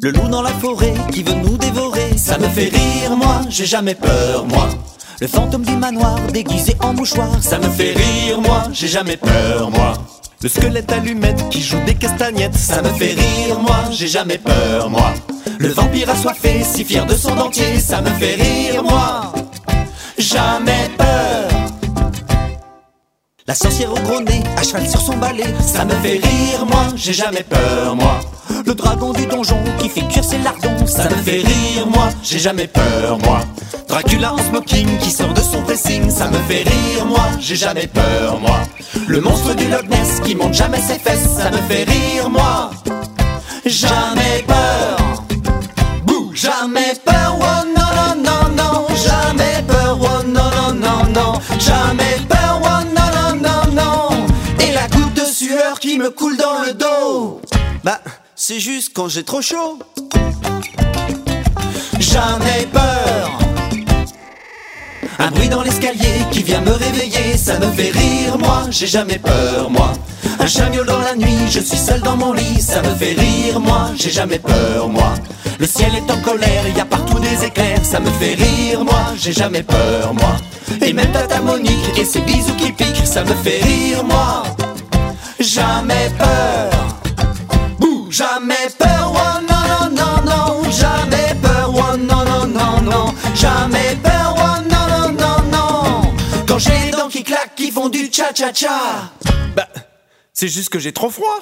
Le loup dans la forêt qui veut nous dévorer, ça me fait rire, moi, j'ai jamais peur, moi. Le fantôme du manoir déguisé en mouchoir, ça me fait rire, moi, j'ai jamais peur, moi. Le squelette allumette qui joue des castagnettes, ça me fait rire, moi, j'ai jamais peur, moi. Le vampire assoiffé, si fier de son dentier, ça me fait rire, moi, jamais peur. La sorcière au gros nez, à cheval sur son balai, ça me fait rire, moi, j'ai jamais peur, moi. Le dragon du donjon qui fait cuire ses lardons, ça me fait rire, moi, j'ai jamais peur, moi. Dracula en smoking qui sort de son pressing, ça me fait rire, moi, j'ai jamais peur, moi. Le monstre du Loch Ness qui monte jamais ses fesses, ça me fait rire, moi, jamais peur. Bouh, jamais peur, oh non, non, non, non, jamais peur, oh non, non, non, non, jamais peur, oh non, non, non, non. Et la goutte de sueur qui me coule dans le dos, bah, c'est juste quand j'ai trop chaud. Jamais peur. Un bruit dans l'escalier qui vient me réveiller, ça me fait rire, moi, j'ai jamais peur, moi. Un chat miaule dans la nuit, je suis seul dans mon lit, ça me fait rire, moi, j'ai jamais peur, moi. Le ciel est en colère, y a partout des éclairs, ça me fait rire, moi, j'ai jamais peur, moi. Et même Tata Monique et ses bisous qui piquent, ça me fait rire, moi, jamais peur. Bouh, jamais peur, oh non, non, non, non, jamais peur, oh non, non, non, non, jamais peur, oh non, non, non, non. Quand j'ai les dents qui claquent, qui font du cha-cha-cha, bah, c'est juste que j'ai trop froid.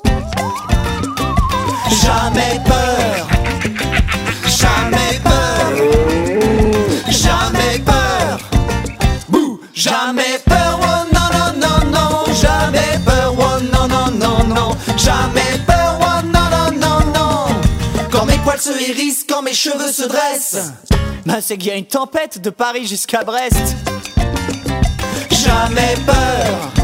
jamais peur, jamais peur, jamais peur. Bouh, jamais peur, oh non, non, non, non, jamais peur, oh non, non, non, non, jamais peur, oh non, non, non, non. Quand mes poils se hérissent, quand mes cheveux se dressent, bah c'est qu'il y a une tempête de Paris jusqu'à Brest. Jamais peur.